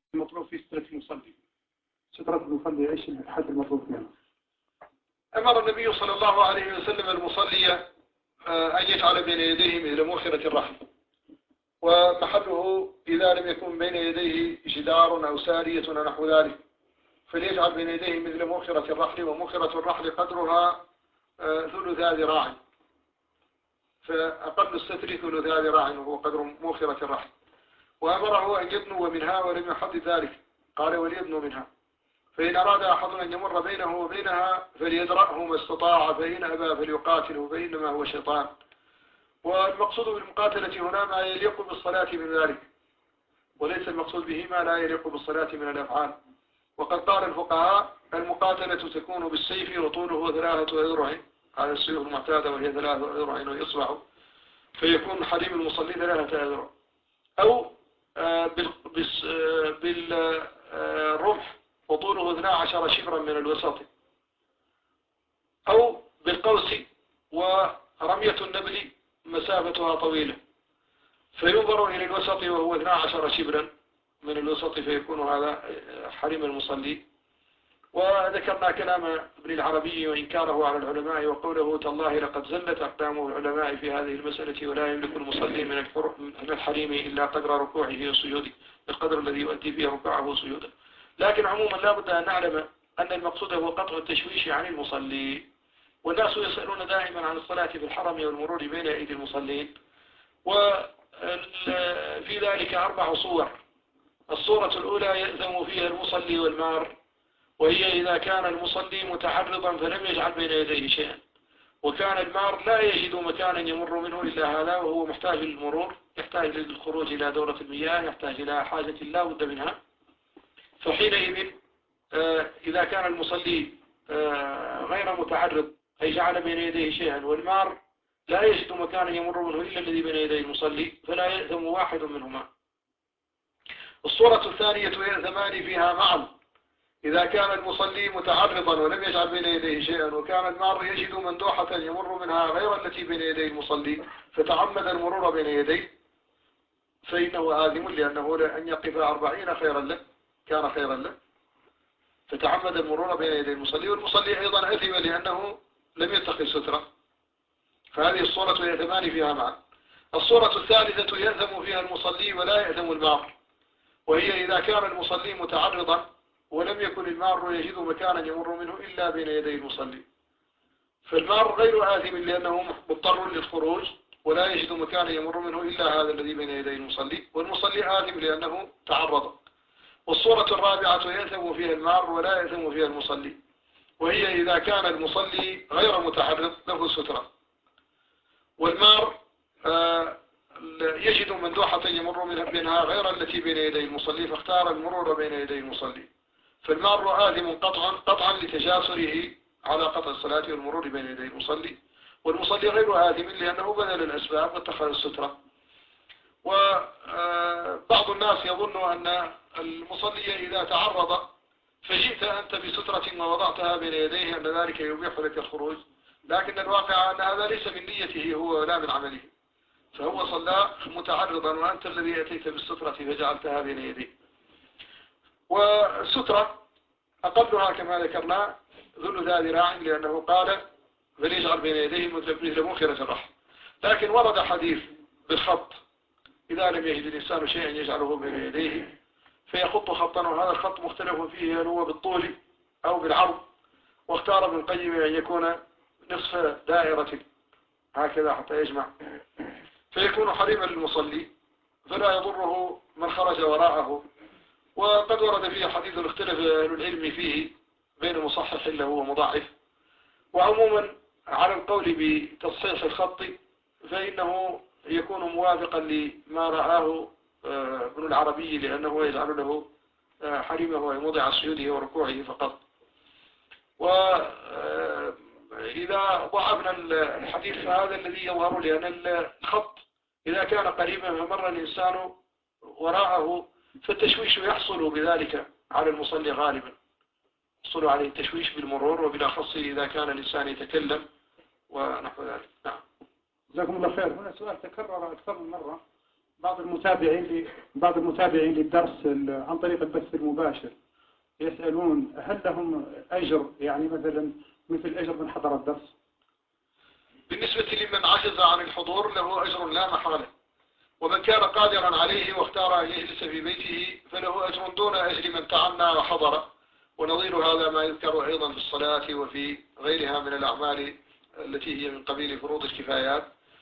المطلوب في سترة المصلي. سترة المصلي ايش الحد المطلوب منه؟ أمر النبي صلى الله عليه وسلم المصلي أن يجعل بين يديه مثل مؤخرة الرحل، ومحله إذا لم يكن بين يديه جدار أو سارية ونحو ذلك فليجعل بين يديه مثل مؤخرة الرحل، ومؤخرة الرحل قدرها ثلثا ذراع، فأقل الستر ثلثا ذراع وهو قدر مؤخرة الرحل. وأمره أن يدنو منها ولم يحدد ذلك، قال وليدنو منها، فإن أراد أحد أن يمر بينه وبينها فليدرأه ما استطاع، فإن أبى فليقاتله فإنما هو شيطان. والمقصود بالمقاتلة هنا ما يليق بالصلاة من ذلك، وليس المقصود به ما لا يليق بالصلاة من الأفعال. وقد قال الفقهاء المقاتلة تكون بالسيف وطوله 3 أذرع، هذا السيوف المعتادة وهي 3 أذرع وإصبع، فيكون حريم المصلي 3 أذرع، أو بالرمح وطوله 12 شبرا من الوسط، أو بالقوس ورمية النبل مسافتها طويلة فينظر إلى الوسط وهو 12 شبرا من الوسط، فيكون هذا حريم المصلي. وذكرنا كلام ابن العربي وإنكاره على العلماء وقوله تالله لقد زلت أقدام العلماء في هذه المسألة ولا يملك المصلي من الحريم إلا قدر ركوعه وسجوده، القدر الذي يؤدي فيه ركوعه وسجوده. لكن عموما لا بد أن نعلم أن المقصود هو قطع التشويش عن المصلي. والناس يسألون دائما عن الصلاة في الحرم والمرور بين أيدي المصلين، وفي ذلك 4 صور. الصورة الأولى يأثم فيها المصلي والمار، وهي إذا كان المصلي متعرضا فلم يجعل بين يديه شيئا، وكان المار لا يجد مكانا يمر منه إلا هذا، وهو محتاج للمرور، يحتاج للخروج إلى دورة المياه، يحتاج إلى حاجة لا بد منها. فحينئذ إذا كان المصلي غير متعرض أي جعل بين يديه شيئا، والمار لا يجد مكانا يمر منه إلا الذي بين يدي المصلي، فلا يأثم واحد منهما. الصورة الثانية يأثمان فيها معا، إذا كان المصلي متعرضا ولم يجعل بين يديه شيئا، وكان المار يجد مندوحة يمر منها غير التي بين يدي المصلي فتعمد المرور بين يديه، فإنه آثم، لأنه أن يقف 40 خيرا له كان خيرا له، فتعمد المرور بين يدي المصلي. والمصلي أيضا أثم لأنه لم يتقي سترة. فهذه الصورة يأثمان فيها معا. الصورة الثالثة يأثم فيها المصلي ولا يأثم المار، وهي إذا كان المصلي متعرضا ولم يكن المار يجد مكانا يمر منه إلا بين يدي المصلي، فالمار غير آثم لأنه مضطر للخروج ولا يجد مكانا يمر منه إلا هذا الذي بين يدي المصلي، والمصلي آثم لأنه تعرض. والصورة الرابعة يأثم فيها المار ولا يأثم فيها المصلي، وهي إذا كان المصلي غير متعرض له سترة، والمار يجد مندوحة يمر منها غير التي بين يدي المصلي فاختار المرور بين يدي المصلي، فالمار آثم قطعا لتجاسره على قطع الصلاة والمرور بين يدي المصلي، والمصلي غير آثم لأنه بذل الأسباب واتخذ السترة. وبعض الناس يظن أن المصلي إذا تعرض فجئت أنت بسترة ووضعتها بين يديه أن ذلك يبيح لك الخروج، لكن الواقع أن هذا ليس من نيته هو ولا من عمله، فهو صلى متعرضا وأنت الذي أتيت بالسترة فجعلتها بين يديه. والسترة أقلها كما ذكرنا ذل ذراع، لأنه قال فليجعل بين يديه مثل مؤخرة الرحل. لكن ورد حديث بالخط، إذا لم يجد الإنسان شيئا يجعله بين يديه فيخط خطا، وهذا الخط مختلف فيه هل هو بالطول أو بالعرض، واختار ابن القيم أن يكون نصف دائرة هكذا حتى يجمع، فيكون حريما للمصلي فلا يضره من خرج وراءه. وقد ورد فيه حديث اختلف أهل العلم فيه بين مصحح له ومضاعف. وعموما على القول بتصحيح الخط فإنه يكون موافقا لما رآه ابن العربي، لأنه يجعل له حريمه موضع سجوده وركوعه فقط. وإذا ضعفنا الحديث فهذا الذي يظهر، لأن الخط إذا كان قريبا فمر الإنسان وراءه فالتشويش يحصل بذلك على المصلي غالبا، يحصل عليه التشويش بالمرور، وبالأخص إذا كان الإنسان يتكلم ونحو ذلك. نعم. جزاكم الله خير. هنا سؤال تكرر أكثر من مرة، بعض المتابعين للدرس عن طريق البث المباشر يسألون هل لهم أجر، يعني مثل أجر من حضر الدرس؟ بالنسبة لمن عجز عن الحضور له أجر لا محالة، ومن كان قادرا عليه واختار أن يجلس في بيته فله أجر دون أجر من تعنى وحضر. ونظير هذا ما يذكر أيضا في الصلاة وفي غيرها من الأعمال التي هي من قبيل فروض الكفايات.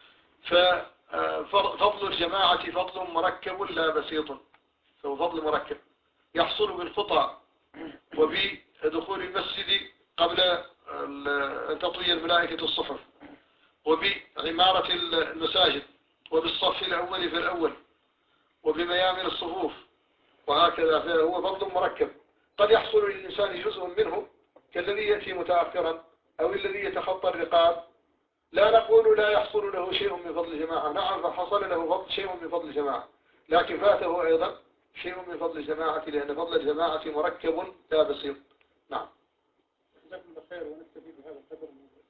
ففضل الجماعة فضل مركب لا بسيط، فهو فضل مركب يحصل بالخطى وبدخول المسجد قبل أن تطوي الملائكة الصحف، وبعمارة المساجد، وبالصف الأول في الأول، وبميامن الصفوف، وهكذا. فهو فضل مركب قد يحصل للإنسان جزء منه كالذي يأتي متأخرا أو الذي يتخطى الرقاب. لا نقول لا يحصل له شيء من فضل جماعة، نعم فحصل له شيء من فضل جماعة، لكن فاته أيضا شيء من فضل الجماعة، لأن فضل الجماعة مركب لا بسيط. نعم. جزاكم الله خير، ونستفيد بهذا القدر.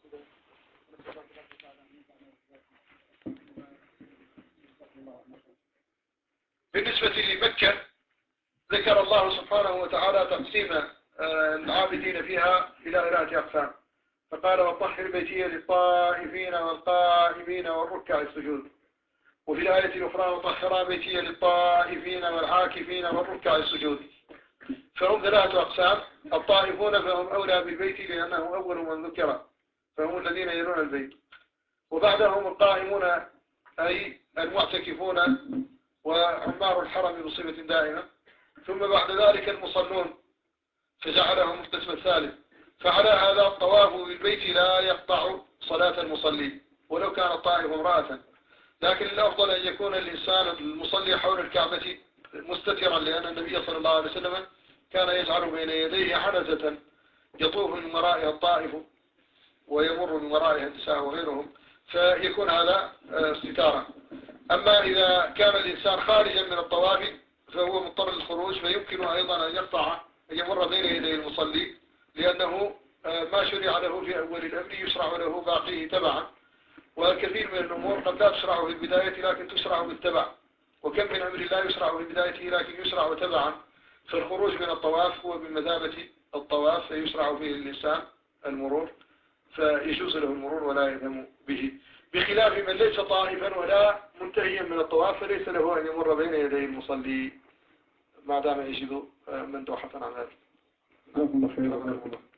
بالنسبة لمكة ذكر الله سبحانه وتعالى تقسيم العابدين فيها إلى 3 أقسام، فقال وطهر بيتي للطائفين والقائمين والركع السجود. وفي الآية الأخرى وطهر بيتي للطائفين والعاكفين والركع السجود. فهم 3 أقسام. الطائفون فهم أولى بالبيت لأنه أول من ذكر، فهم الذين يلون البيت. وبعدهم القائمون أي المعتكفون وعمار الحرم بصفة دائمة. ثم بعد ذلك المصلون فجعلهم القسم الثالث. فعلى هذا الطواف بالبيت لا يقطع صلاة المصلي ولو كان الطائف امرأة، لكن الأفضل أن يكون الإنسان المصلي حول الكعبة مستترا، لأن النبي صلى الله عليه وسلم كان يجعل بين يديه حنزة يطوف من ورائها الطائف ويمر من ورائها النساء وغيرهم، فيكون هذا ستارة. أما إذا كان الإنسان خارجا من الطواف فهو مضطر للخروج، فيمكن أيضا أن يقطع أن يمر بين يدي المصلي، لأنه ما شرع له في أول الأمر يشرع له باقيه تبعا. والكثير من الأمور قد لا تشرع في البداية لكن تشرع بالتبع، وكم من أمر لا يشرع في بدايته لكن يشرع تبعا. فالخروج من الطواف هو بمثابة الطواف، فيشرع فيه الإنسان المرور، فيجوز له المرور ولا يذم به، بخلاف من ليس طائفا ولا منتهيا من الطواف فليس له أن يمر بين يدي المصلي ما دام يجد مندوحة عن ذلك. جزاكم الله خير.